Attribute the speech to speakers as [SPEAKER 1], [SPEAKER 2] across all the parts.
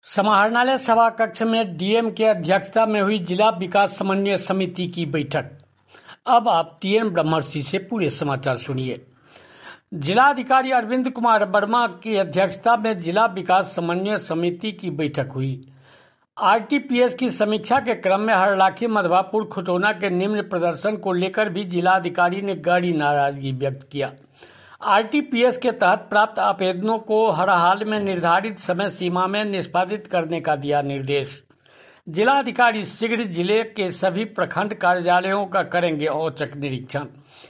[SPEAKER 1] समाहरणालय सभा कक्ष में डीएम के अध्यक्षता में हुई जिला विकास समन्वय समिति की बैठक। अब आप टीएन ब्रह्मर्षि से पूरे समाचार सुनिए। जिलाधिकारी अरविंद कुमार वर्मा की अध्यक्षता में जिला विकास समन्वय समिति की बैठक हुई। आरटीपीएस की समीक्षा के क्रम में हरलाखी, मधवापुर, खुटौना के निम्न प्रदर्शन को लेकर भी जिलाधिकारी ने गहरी नाराजगी व्यक्त किया। आरटीपीएस के तहत प्राप्त आवेदनों को हर हाल में निर्धारित समय सीमा में निष्पादित करने का दिया निर्देश। जिलाधिकारी शीघ्र जिले के सभी प्रखंड कार्यालयों का करेंगे औचक निरीक्षण।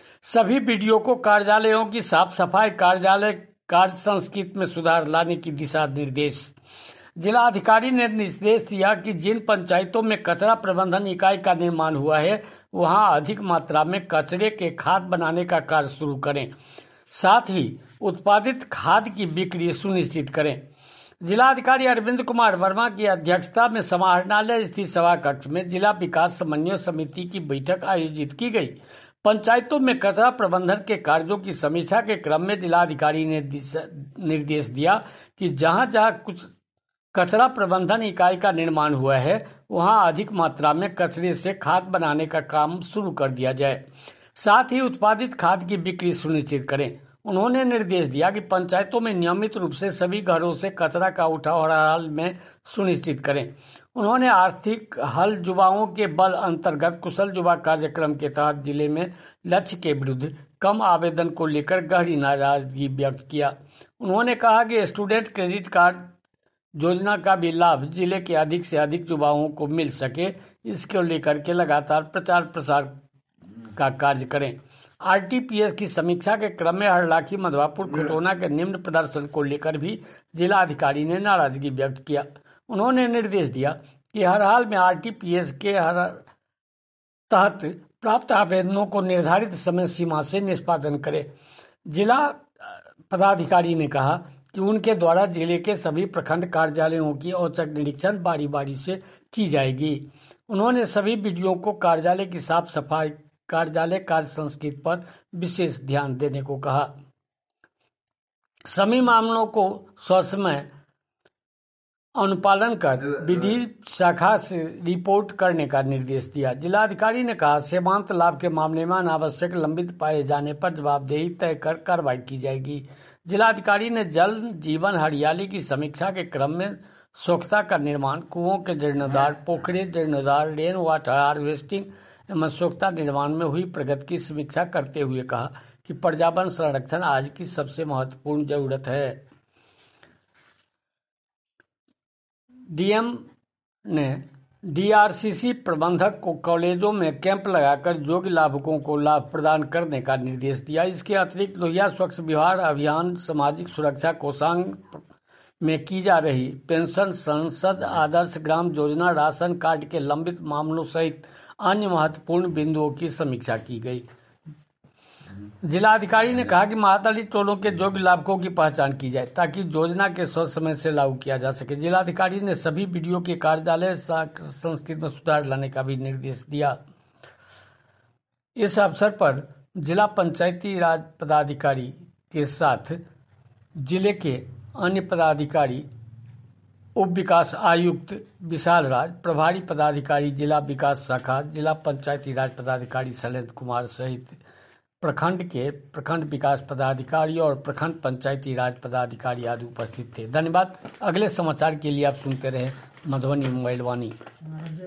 [SPEAKER 1] सभी बीडीओ को कार्यालयों की साफ सफाई, कार्यालय कार्य संस्कृति में सुधार लाने की दिशा निर्देश। जिलाधिकारी ने निर्देश दिया कि जिन पंचायतों में कचरा प्रबंधन इकाई का निर्माण हुआ है, वहां अधिक मात्रा में कचरे के खाद बनाने का कार्य शुरू करें, साथ ही उत्पादित खाद की बिक्री सुनिश्चित करें। जिलाधिकारी अरविंद कुमार वर्मा की अध्यक्षता में समाहरणालय स्थित सभा कक्ष में जिला विकास समन्वय समिति की बैठक आयोजित की गई। पंचायतों में कचरा प्रबंधन के कार्यों की समीक्षा के क्रम में जिलाधिकारी ने निर्देश दिया कि जहां जहां कुछ कचरा प्रबंधन इकाई का निर्माण हुआ है, वहां अधिक मात्रा में कचरे से खाद बनाने का काम शुरू कर दिया जाए, साथ ही उत्पादित खाद की बिक्री सुनिश्चित करें। उन्होंने निर्देश दिया कि पंचायतों में नियमित रूप से सभी घरों से कचरा का उठाव हर हाल में सुनिश्चित करें। उन्होंने आर्थिक हल युवाओं के बल अंतर्गत कुशल युवा कार्यक्रम के तहत जिले में लक्ष्य के विरुद्ध कम आवेदन को लेकर गहरी नाराजगी व्यक्त किया। उन्होंने कहा कि स्टूडेंट क्रेडिट कार्ड योजना का भी लाभ जिले के अधिक से अधिक युवाओं को मिल सके, इसको लेकर के लगातार प्रचार प्रसार का कार्य करें। आरटीपीएस की समीक्षा के क्रम में हरलाखी, मधवापुर, खुटौना के निम्न प्रदर्शन को लेकर भी जिलाधिकारी ने नाराजगी व्यक्त किया। उन्होंने निर्देश दिया कि हर हाल में आरटीपीएस के तहत प्राप्त आवेदनों को निर्धारित समय सीमा से निष्पादन करें। जिला पदाधिकारी ने कहा कि उनके द्वारा जिले के सभी प्रखंड कार्यालयों की औचक निरीक्षण बारी बारी से की जाएगी। उन्होंने सभी बीडीओ को कार्यालय की साफ सफाई, कार्यालय कार्य संस्कृति पर विशेष ध्यान देने को कहा। सभी मामलों को ससमय अनुपालन कर विधि शाखा से रिपोर्ट करने का निर्देश दिया। जिलाधिकारी ने कहा, सीमांत लाभ के मामले में अनावश्यक लंबित पाए जाने पर जवाबदेही तय कर कार्रवाई की जाएगी। जिलाधिकारी ने जल जीवन हरियाली की समीक्षा के क्रम में स्वच्छता का निर्माण, कुओं के जीर्णोद्धार, पोखरे जीर्णोद्धार, रेन वाटर हार्वेस्टिंग एवं स्वच्छता निर्माण में हुई प्रगति की समीक्षा करते हुए कहा कि पर्यावरण संरक्षण आज की सबसे महत्वपूर्ण जरूरत है। डीएम ने डीआरसीसी प्रबंधक को कॉलेजों में कैंप लगाकर योग्य लाभुकों को लाभ प्रदान करने का निर्देश दिया। इसके अतिरिक्त लोहिया स्वच्छ बिहार अभियान, सामाजिक सुरक्षा कोषांग में की जा रही पेंशन, संसद आदर्श ग्राम योजना, राशन कार्ड के लंबित मामलों सहित अन्य महत्वपूर्ण बिंदुओं की समीक्षा की गई। जिलाधिकारी ने कहा कि महादलित टोलों के योग्य लाभुकों की पहचान की जाए ताकि योजना के समय से लागू किया जा सके। जिलाधिकारी ने सभी बीडीओ के कार्यालय संस्कृति में सुधार लाने का भी निर्देश दिया। इस अवसर पर जिला पंचायती राज पदाधिकारी के साथ जिले के अन्य पदाधिकारी, उप विकास आयुक्त विशाल राज, प्रभारी पदाधिकारी जिला विकास शाखा, जिला पंचायती राज पदाधिकारी शैलेंद्र कुमार सहित प्रखंड विकास पदाधिकारी और प्रखंड पंचायती राज पदाधिकारी आदि उपस्थित थे। धन्यवाद। अगले समाचार के लिए आप सुनते रहे मधुबनी मोबाइल वाणी।